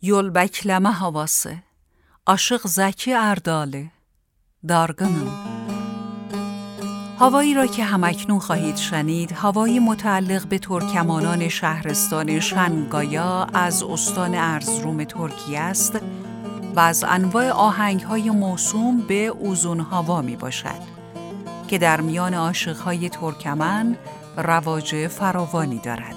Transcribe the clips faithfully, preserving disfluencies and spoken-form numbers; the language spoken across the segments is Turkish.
Yol bekleme havası, Aşık Zeki Erdali, Dargınım. هوایی را که همکنون خواهید شنید، هوایی متعلق به ترکمانان شهرستان شنگایا از استان ارزروم ترکیه است و از انواع آهنگ‌های موسوم به اوزون هوا می باشد که در میان عاشق‌های ترکمن رواج فراوانی دارد.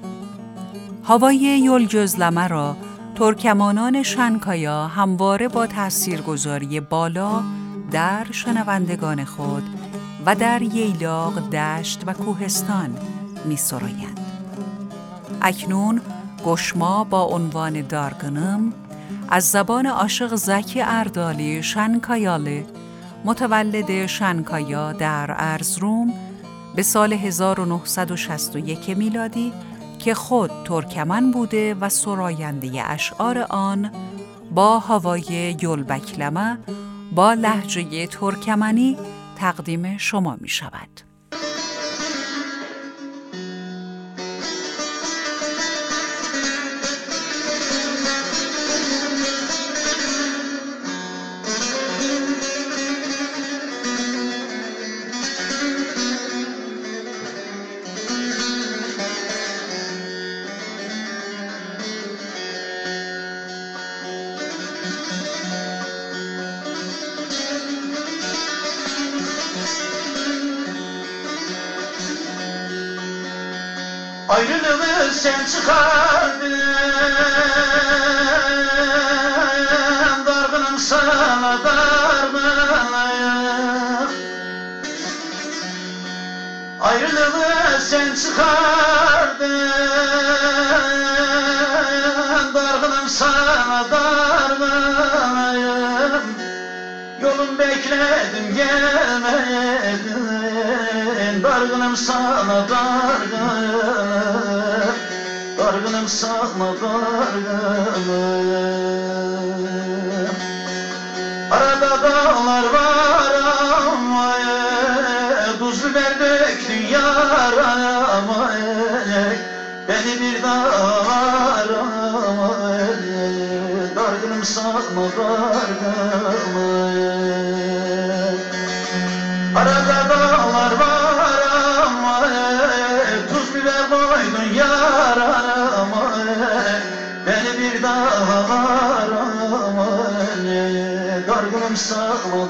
هوای یول جزلمه را ترکمانان شنگایا همواره با تاثیرگذاری بالا در شنوندگان خود و در ییلاق، دشت و کوهستان می سرایند. اکنون گشما با عنوان دارگنم از زبان عاشق زکی اردالی شنکایالی متولد شنکایا در ارزروم به سال هزار و نهصد و شصت و یک میلادی که خود ترکمن بوده و سراینده اشعار آن با هوای یول بکلمه با لهجه ترکمنی تقدیم شما می شود. Ayrılığı sen çıkardın, dargınım sana dargınım. Ayrılığı sen çıkardın, dargınım sana dargınım. Yolun bekledim gelmedin, dargınım sana dargınım. Dargınım sana dargınım. Arada dağlar var ama tuz biber döktün yar ama beni bir daha arama. Dargınım sana dargınım. Arada dağlar var ama tuz biber koydun yar arama. Beni bir daha arama. Dargınım sana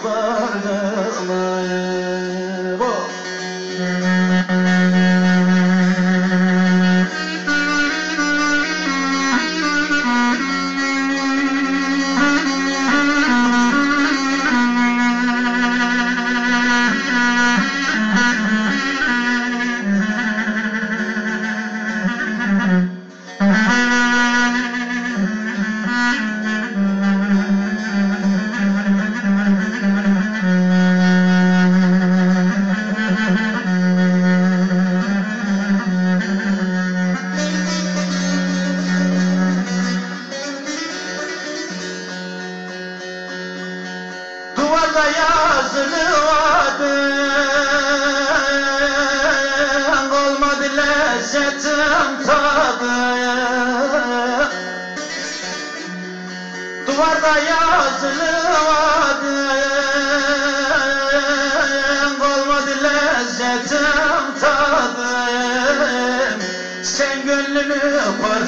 dargınım. Duvarda yazılı adın, olmadı lezzetim tadı. Duvarda yazılı adın, olmadı lezzetim tadım. Sen gönlümü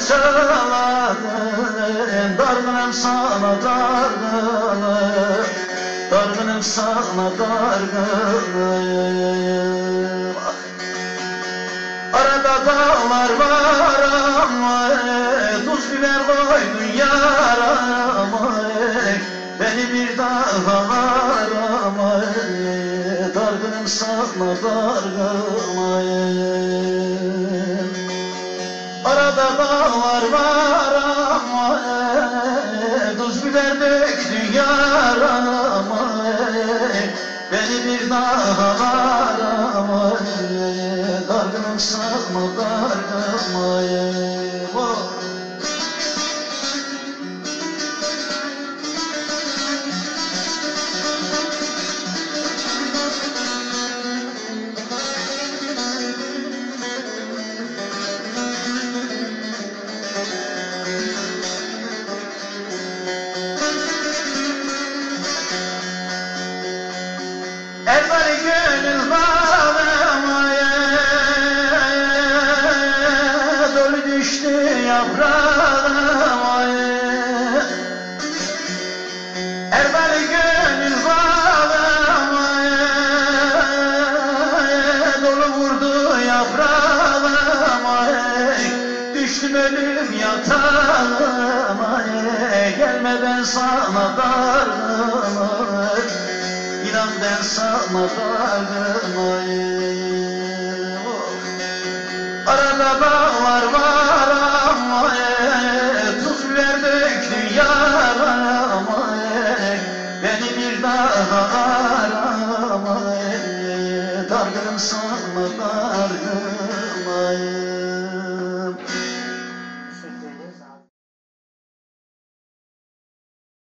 parçaladın, dargınım sana dargınım. Dargınım sana dargınım. Arada dağlar var ama tuz biber koydun yar ama beni bir daha arama. Dargınım sana dargınım. Arada dağlar var ama tuz biber döktün yar ama beni bir daha arama. Dargınım sana dargınım. ben sana dargınım, İnan ben sana dargınım. Arada